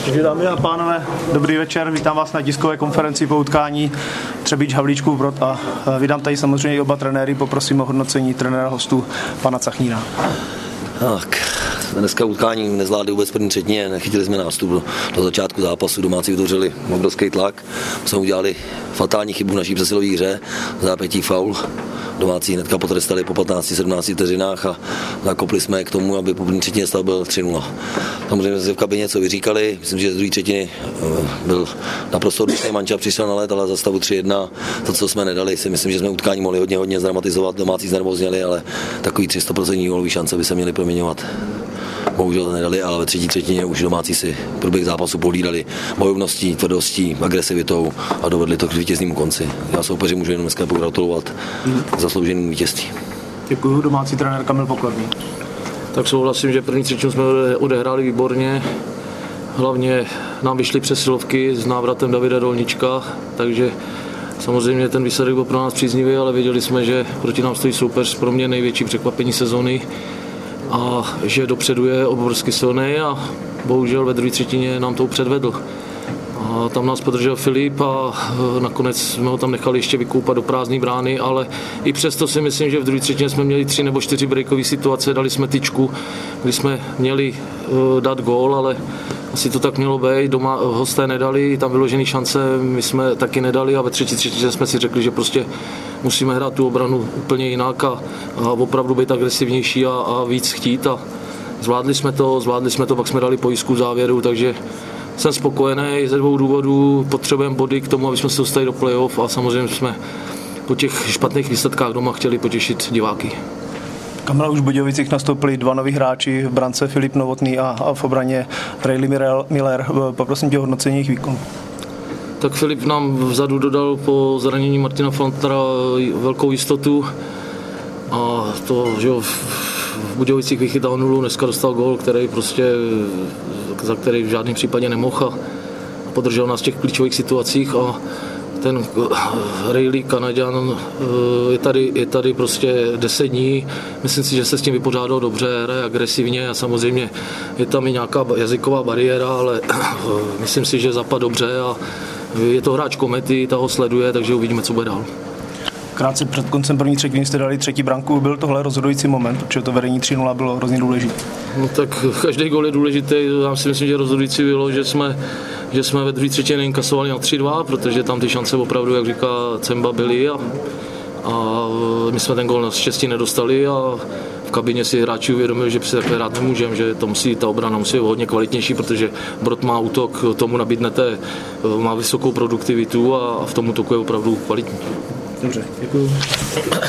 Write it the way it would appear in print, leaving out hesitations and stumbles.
Takže dámy a pánové, dobrý večer, vítám vás na tiskové konferenci po utkání Třebíč Havlíčkův Brod a vydám tady samozřejmě i oba trenéry, poprosím o hodnocení trenéra hostů pana Cachnína. Tak, dneska utkání nezvládli vůbec první třetině, nechytili jsme nástup do začátku zápasu, domácí vytvořili obrovský tlak, jsme udělali fatální chybu v naší přesilové hře, zápětí faul. Domácí hnedka potrestali po 15-17 vteřinách a nakopli jsme k tomu, aby po první třetině stav byl 3-0. Samozřejmě jsme v kabině něco vyříkali, myslím, že z druhé třetiny byl naprosto odlišný manča, přišel na let, ale za stavu 3-1 to, co jsme nedali, si myslím, že jsme utkání mohli hodně zdramatizovat, domácí znervozněli, ale takový 300% gólový šance by se měly proměňovat. Bohužel to nedali, ale ve třetí třetině už domácí si průběh zápasu pohlídali bojovností, tvrdostí, agresivitou a dovedli to k vítěznému konci. Já soupeři můžu jenom dneska pogratulovat k zaslouženému vítězství. Děkuji, domácí trenér Kamil Pokorný. Tak souhlasím, že první třetinu jsme odehráli výborně. Hlavně nám vyšly přesilovky s návratem Davida Dolnička, takže samozřejmě ten výsledek byl pro nás příznivý, ale věděli jsme, že proti nám stojí soupeř pro mě největší překvapení sezony a že dopředu je obrovsky silný a bohužel ve druhé třetině nám to předvedl. A tam nás podržel Filip a nakonec jsme ho tam nechali ještě vykoupat do prázdné brány, ale i přesto si myslím, že v druhé třetině jsme měli 3 nebo 4 breakové situace, dali jsme tyčku, kdy jsme měli dát gól, ale asi to tak mělo být, doma hosté nedali, tam vyložené šance my jsme taky nedali a ve třetí třetině jsme si řekli, že prostě musíme hrát tu obranu úplně jinak a opravdu být agresivnější a víc chtít a zvládli jsme to, pak jsme dali pojistku v závěru, takže jsem spokojený ze 2 důvodů, potřebujeme body k tomu, aby jsme se dostali do playoff a samozřejmě jsme po těch špatných výsledkách doma chtěli potěšit diváky. Kamila, už v Budějovicích nastoupili 2 noví hráči, v brance Filip Novotný a v obraně Riley Miller. Poprosím tě o hodnocení jejich výkonu. Tak Filip nám vzadu dodal po zranění Martina Flantera velkou jistotu a to, že v Budějovicích vychytal 0, dneska dostal gól, za který v žádném případě nemohl a podržel nás v těch klíčových situacích a ten Riley Kanaďan je tady prostě 10 dní. Myslím si, že se s tím vypořádal dobře, hraje agresivně a samozřejmě je tam i nějaká jazyková bariéra, ale myslím si, že zapadl dobře a je to hráč Komety, ta ho sleduje, takže uvidíme, co bude dál. Krátce před koncem první třetiny jste dali 3. branku, byl tohle rozhodující moment, protože to vedení 3-0 bylo hrozně důležité. No tak každý gól je důležitý, já si myslím, že rozhodující bylo, že jsme ve druhé třetině neinkasovali na 3-2, protože tam ty šance opravdu, jak říká Cemba, byly a my jsme ten gól naštěstí nedostali a v kabině si hráči uvědomili, že si takhle hrát nemůžeme, že ta obrana musí být hodně kvalitnější, protože Brod má útok, tomu nabídnete, má vysokou produktivitu a v tom útoku je opravdu kvalitní. Dobře, děkuji.